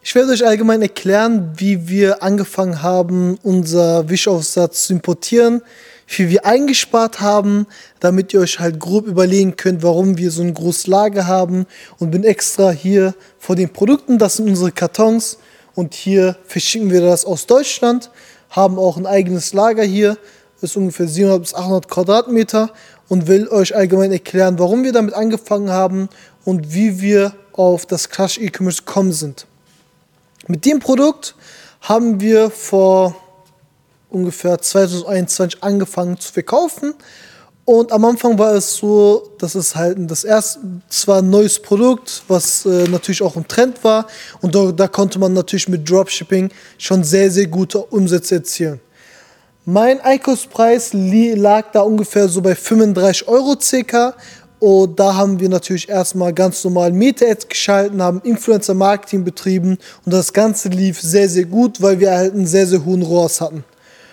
Ich werde euch allgemein erklären, wie wir angefangen haben, unser Wischaufsatz zu importieren, wie viel wir eingespart haben, damit ihr euch halt grob überlegen könnt, warum wir so ein großes Lager haben, und bin extra hier vor den Produkten. Das sind unsere Kartons und hier verschicken wir das aus Deutschland, haben auch ein eigenes Lager hier, ist ungefähr 700 bis 800 Quadratmeter, und will euch allgemein erklären, warum wir damit angefangen haben und wie wir auf das Crush E-Commerce gekommen sind. Mit dem Produkt haben wir vor ungefähr 2021 angefangen zu verkaufen, und am Anfang war es so, dass es halt zwar ein neues Produkt, was natürlich auch im Trend war, und da konnte man natürlich mit Dropshipping schon sehr, sehr gute Umsätze erzielen. Mein Einkaufspreis lag da ungefähr so bei 35 Euro circa. Und da haben wir natürlich erstmal ganz normal Meta-Ads geschalten, haben Influencer-Marketing betrieben, und das Ganze lief sehr, sehr gut, weil wir halt einen sehr, sehr hohen ROAS hatten.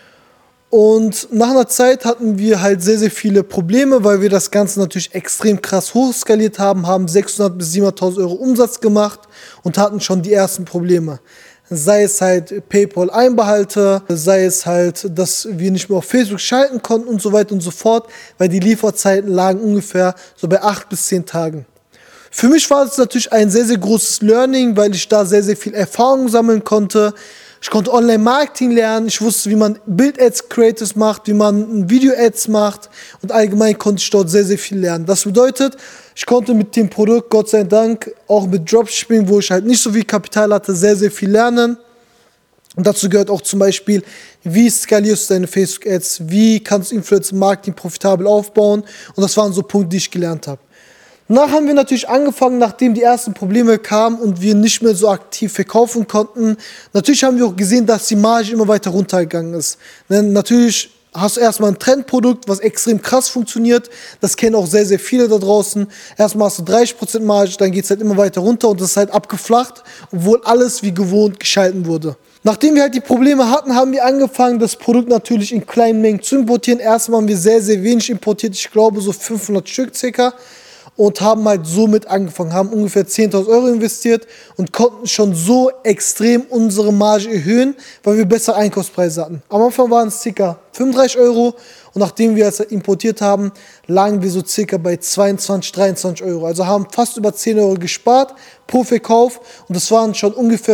Und nach einer Zeit hatten wir halt sehr, sehr viele Probleme, weil wir das Ganze natürlich extrem krass hochskaliert haben, haben 600.000 bis 700.000 Euro Umsatz gemacht und hatten schon die ersten Probleme. Sei es halt PayPal-Einbehalte, sei es halt, dass wir nicht mehr auf Facebook schalten konnten und so weiter und so fort, weil die Lieferzeiten lagen ungefähr so bei 8 bis 10 Tagen. Für mich war es natürlich ein sehr, sehr großes Learning, weil ich da sehr, sehr viel Erfahrung sammeln konnte. Ich konnte Online-Marketing lernen, ich wusste, wie man Bild-Ads-Creators macht, wie man Video-Ads macht, und allgemein konnte ich dort sehr, sehr viel lernen. Das bedeutet, ich konnte mit dem Produkt, Gott sei Dank, auch mit Dropshipping, wo ich halt nicht so viel Kapital hatte, sehr, sehr viel lernen. Und dazu gehört auch zum Beispiel, wie skalierst du deine Facebook-Ads, wie kannst du Influencer-Marketing profitabel aufbauen, und das waren so Punkte, die ich gelernt habe. Danach haben wir natürlich angefangen, nachdem die ersten Probleme kamen und wir nicht mehr so aktiv verkaufen konnten. Natürlich haben wir auch gesehen, dass die Marge immer weiter runtergegangen ist. Denn natürlich hast du erstmal ein Trendprodukt, was extrem krass funktioniert. Das kennen auch sehr, sehr viele da draußen. Erstmal hast du 30% Marge, dann geht es halt immer weiter runter, und das ist halt abgeflacht, obwohl alles wie gewohnt geschalten wurde. Nachdem wir halt die Probleme hatten, haben wir angefangen, das Produkt natürlich in kleinen Mengen zu importieren. Erstmal haben wir sehr, sehr wenig importiert, ich glaube so 500 Stück circa. Und haben halt somit angefangen, haben ungefähr 10.000 Euro investiert und konnten schon so extrem unsere Marge erhöhen, weil wir bessere Einkaufspreise hatten. Am Anfang waren es ca. 35 Euro, und nachdem wir es importiert haben, lagen wir so ca. bei 22, 23 Euro. Also haben fast über 10 Euro gespart pro Verkauf, und das waren schon ungefähr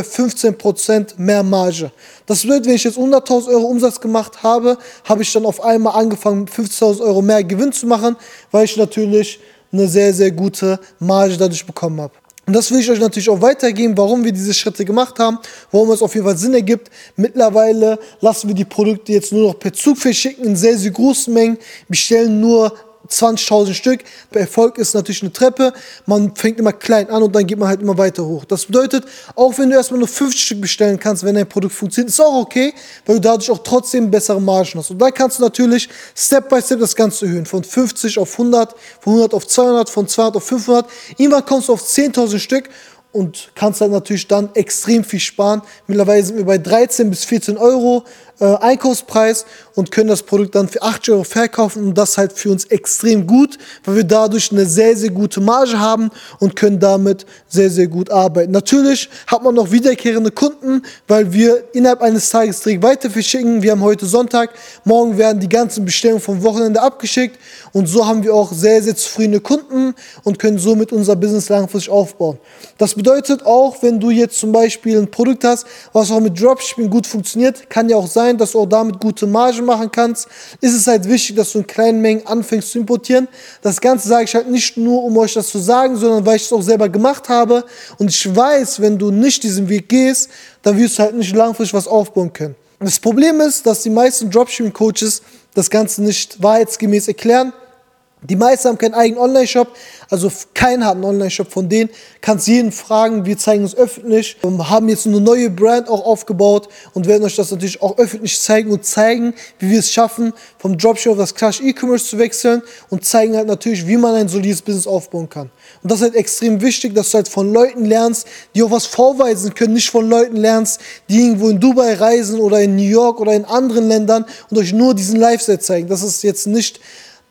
15% mehr Marge. Das bedeutet, wenn ich jetzt 100.000 Euro Umsatz gemacht habe, habe ich dann auf einmal angefangen, 50.000 Euro mehr Gewinn zu machen, weil ich natürlich eine sehr, sehr gute Marge dadurch bekommen habe. Und das will ich euch natürlich auch weitergeben, warum wir diese Schritte gemacht haben, warum es auf jeden Fall Sinn ergibt. Mittlerweile lassen wir die Produkte jetzt nur noch per Zug verschicken in sehr, sehr großen Mengen. Wir bestellen nur 20.000 Stück. Der Erfolg ist natürlich eine Treppe. Man fängt immer klein an und dann geht man halt immer weiter hoch. Das bedeutet, auch wenn du erstmal nur 50 Stück bestellen kannst, wenn dein Produkt funktioniert, ist auch okay, weil du dadurch auch trotzdem bessere Margen hast. Und da kannst du natürlich Step by Step das Ganze erhöhen. Von 50 auf 100, von 100 auf 200, von 200 auf 500. Irgendwann kommst du auf 10.000 Stück und kannst halt natürlich dann extrem viel sparen. Mittlerweile sind wir bei 13 bis 14 Euro Einkaufspreis und können das Produkt dann für 80 Euro verkaufen, und das halt für uns extrem gut, weil wir dadurch eine sehr, sehr gute Marge haben und können damit sehr, sehr gut arbeiten. Natürlich hat man noch wiederkehrende Kunden, weil wir innerhalb eines Tages direkt weiter verschicken. Wir haben heute Sonntag, morgen werden die ganzen Bestellungen vom Wochenende abgeschickt, und so haben wir auch sehr, sehr zufriedene Kunden und können somit unser Business langfristig aufbauen. Das bedeutet auch, wenn du jetzt zum Beispiel ein Produkt hast, was auch mit Dropshipping gut funktioniert, kann ja auch sein, dass du auch damit gute Margen machen kannst, ist es halt wichtig, dass du in kleinen Mengen anfängst zu importieren. Das Ganze sage ich halt nicht nur, um euch das zu sagen, sondern weil ich es auch selber gemacht habe, und ich weiß, wenn du nicht diesen Weg gehst, dann wirst du halt nicht langfristig was aufbauen können. Das Problem ist, dass die meisten Dropshipping-Coaches das Ganze nicht wahrheitsgemäß erklären. Die meisten haben keinen eigenen Online-Shop, also keiner hat einen Online-Shop von denen. Kannst jeden fragen, wir zeigen uns öffentlich, haben jetzt eine neue Brand auch aufgebaut und werden euch das natürlich auch öffentlich zeigen und zeigen, wie wir es schaffen, vom Dropship auf das Crush E-Commerce zu wechseln, und zeigen halt natürlich, wie man ein solides Business aufbauen kann. Und das ist halt extrem wichtig, dass du halt von Leuten lernst, die auch was vorweisen können, nicht von Leuten lernst, die irgendwo in Dubai reisen oder in New York oder in anderen Ländern und euch nur diesen Lifestyle zeigen. Das ist jetzt nicht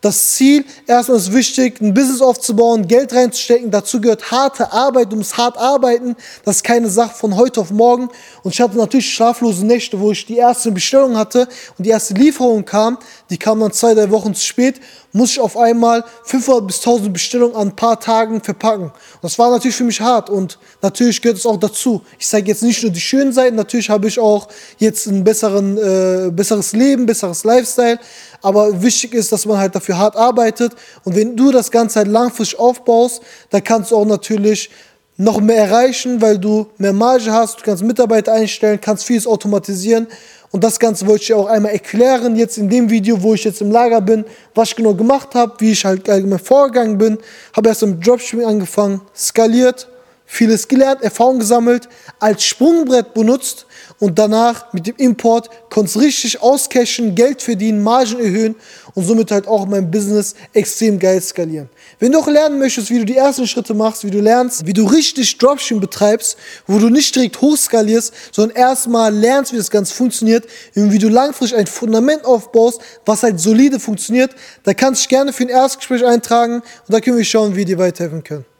Das Ziel, erstmal ist wichtig, ein Business aufzubauen, Geld reinzustecken. Dazu gehört harte Arbeit, du musst hart arbeiten. Das ist keine Sache von heute auf morgen. Und ich hatte natürlich schlaflose Nächte, wo ich die erste Bestellung hatte und die erste Lieferung kam. Die kam dann 2, 3 Wochen zu spät. Muss ich auf einmal 500 bis 1000 Bestellungen an ein paar Tagen verpacken. Und das war natürlich für mich hart und natürlich gehört es auch dazu. Ich zeige jetzt nicht nur die schönen Seiten, natürlich habe ich auch jetzt ein besseres Leben, besseres Lifestyle, aber wichtig ist, dass man halt dafür hart arbeitet und wenn du das Ganze halt langfristig aufbaust, dann kannst du auch natürlich noch mehr erreichen, weil du mehr Marge hast, du kannst Mitarbeiter einstellen, kannst vieles automatisieren. Und das Ganze wollte ich dir auch einmal erklären, jetzt in dem Video, wo ich jetzt im Lager bin, was ich genau gemacht habe, wie ich halt allgemein vorgegangen bin. Habe erst im Dropshipping angefangen, skaliert, vieles gelernt, Erfahrung gesammelt, als Sprungbrett benutzt und danach mit dem Import konnte es richtig auscashen, Geld verdienen, Margen erhöhen und somit halt auch mein Business extrem geil skalieren. Wenn du auch lernen möchtest, wie du die ersten Schritte machst, wie du lernst, wie du richtig Dropshipping betreibst, wo du nicht direkt hochskalierst, sondern erstmal lernst, wie das Ganze funktioniert, wie du langfristig ein Fundament aufbaust, was halt solide funktioniert, da kannst du dich gerne für ein Erstgespräch eintragen und da können wir schauen, wie wir dir weiterhelfen können.